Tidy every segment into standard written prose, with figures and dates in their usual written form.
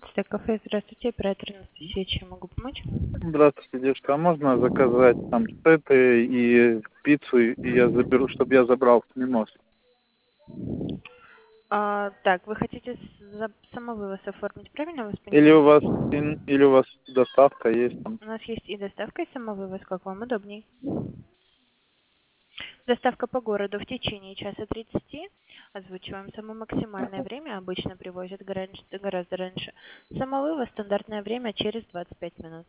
11 кафе. Здравствуйте, оператор Анастасия. Чем могу помочь? Здравствуйте, девушка. А можно заказать там сеты и пиццу, и я заберу, чтобы я забрал в мимоз? Так, вы хотите самовывоз оформить, правильно вас Или понимаю? или у вас доставка есть там? У нас есть и доставка, и самовывоз, как вам удобней. Доставка по городу в течение часа 30. Озвучиваем самое максимальное время. Обычно привозят гораздо раньше. Самовывоз стандартное время через 25 минут.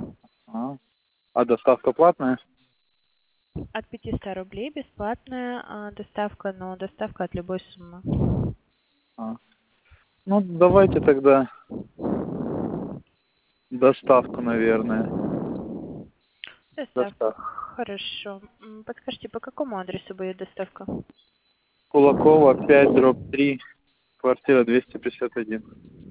А доставка платная? От 500 рублей бесплатная доставка, но доставка от любой суммы. А. Ну, давайте тогда доставку, наверное. Доставка. Доставка. Хорошо. Подскажите, по какому адресу будет доставка? Кулакова 5/3, квартира 251.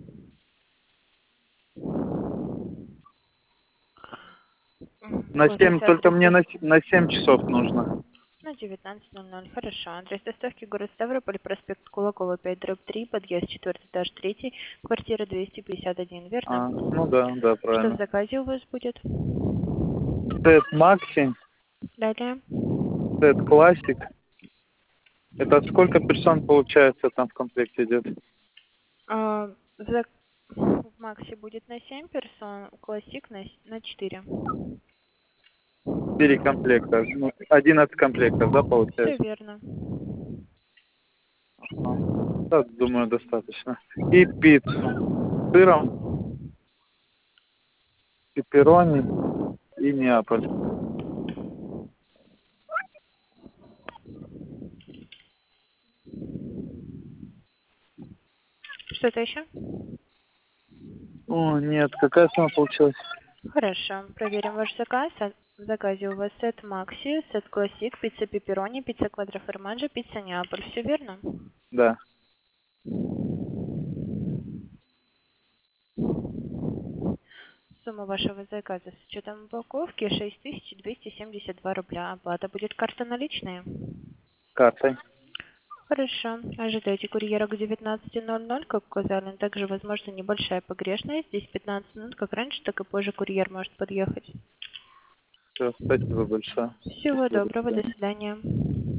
На Вот 7, здесь только адрес мне на 7 часов нужно. на 19:00. Хорошо. Адрес доставки город Ставрополь, проспект Кулакова 5/3, подъезд 4 этаж 3, квартира 251, верно? Ну да, Что в правильно. заказе у вас будет? Сет Макси, Далее. сет Классик. Это сколько персон, получается, там в комплекте идет? А, в Максе будет на 7 персон, классик на 4. 4 комплекта. Ну, 11 комплектов, да, Все получается? верно. А, да, думаю, достаточно. И пиццу с сыром, пепперони и Неаполь. Что-то еще? О, нет, какая сумма получилась? Хорошо. Проверим ваш заказ. В заказе у вас сет Макси, сет Классик, пицца пепперони, пицца квадроформаджо, пицца Неаполь. Все верно? Да. Сумма вашего заказа с учетом упаковки 6272 рубля. Оплата будет карта наличные. Картой. Хорошо. Ожидайте курьера к 19:00, как указали. Также возможна небольшая погрешность. Здесь 15 минут, как раньше, так и позже курьер может подъехать. Все, спасибо большое. Всего Счастливо, до доброго. До свидания. свидания.